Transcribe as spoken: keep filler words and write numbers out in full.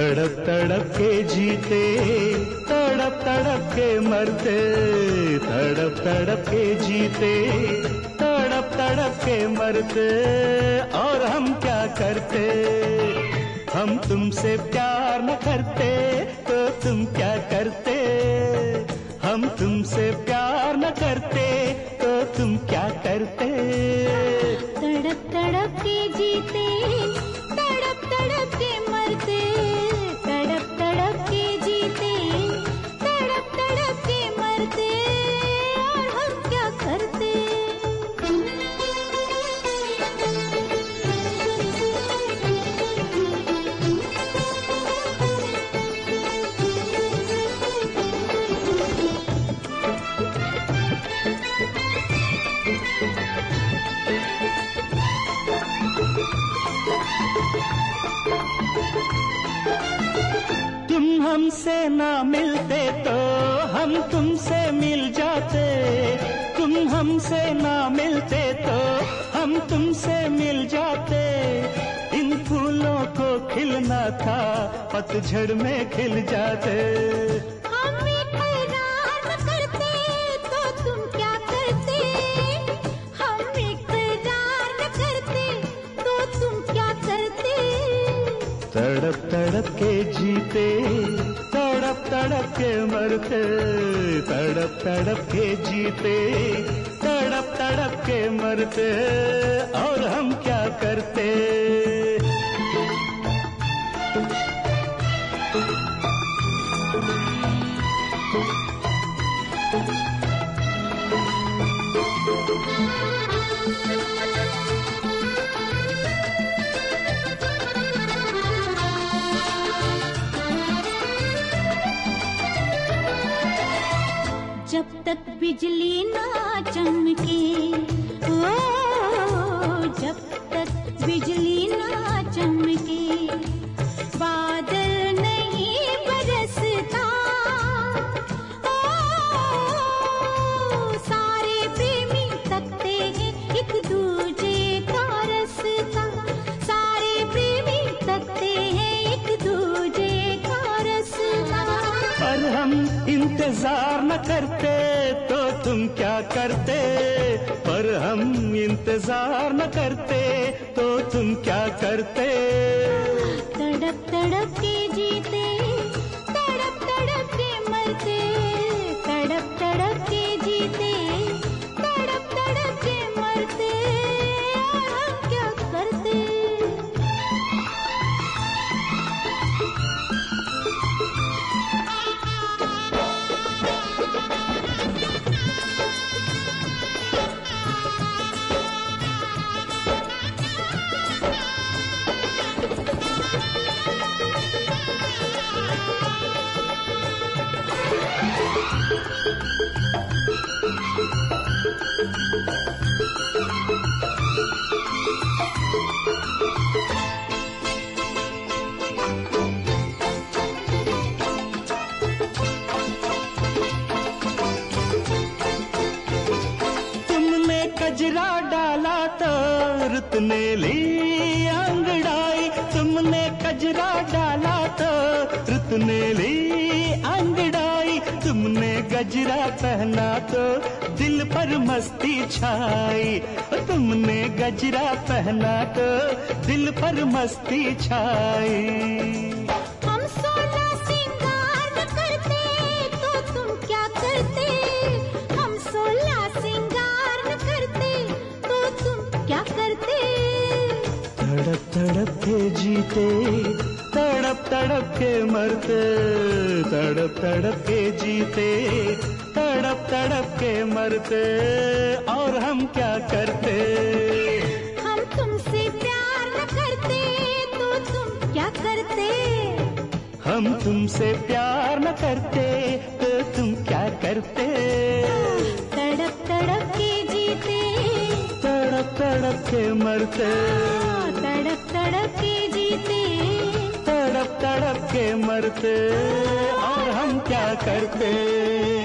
तड़प तड़प के जीते, तड़प तड़प के मरते, तड़प तड़प के जीते, तड़प तड़प के मरते। और हम क्या करते, हम तुमसे प्यार न करते तो तुम क्या करते, हम तुमसे प्यार न करते तो तुम क्या करते। तड़प तड़प के जीते, तड़प तड़प के मरते, तड़प तड़प के जीते, तड़प तड़प के मरते। और हम क्या करते। तुम हमसे ना मिलते तो हम तुमसे मिल जाते, तुम हमसे ना मिलते तो हम तुमसे मिल जाते। इन फूलों को खिलना था पतझड़ में खिल जाते। हम इकरार न करते तो तुम क्या करते, हम इकरार न करते तो तुम क्या करते। तड़प तड़प के जीते, तड़प तड़प के मरते, तड़प तड़प के जीते, तड़प तड़प के मरते। और हम क्या करते। जब तक बिजली ना चमके, ओ जब तक बिजली ना चमके, बादल नहीं बरसता। ओ सारे प्रेमी तकते हैं एक दूजे का रास्ता, सारे प्रेमी तकते हैं एक दूजे का रास्ता। पर हम इंतजार न करते तो तुम क्या करते, पर हम इंतजार न करते तो तुम क्या करते। तड़प तड़प के जीते, तड़प तड़प के मरते, तड़प तड़प के जीते, तड़प तड़प के मरते। और हम क्या करते। कजरा डाला तो रुत ने ली अंगड़ाई, तुमने कजरा डाला तो रुत ने ली अंगड़ाई। तुमने गजरा पहना तो दिल पर मस्ती छाई, तुमने गजरा पहना तो दिल पर मस्ती छाई। हम सोलह सिंगार न करते तो तुम क्या करते, हम सोलह सिंगार न करते तो तुम क्या करते। तड़प तड़प के जीते, तड़प तड़प के मरते, तड़प तड़प के जीते, तड़प तड़प के मरते। और हम क्या करते। हम तुमसे प्यार न करते तो तुम क्या करते, हम तुमसे प्यार न करते तो तुम क्या करते। तड़प तड़प के जीते, तड़प तड़प के मरते, तड़प तड़प के जीते, तड़प तड़प के मरते। और हम क्या करते।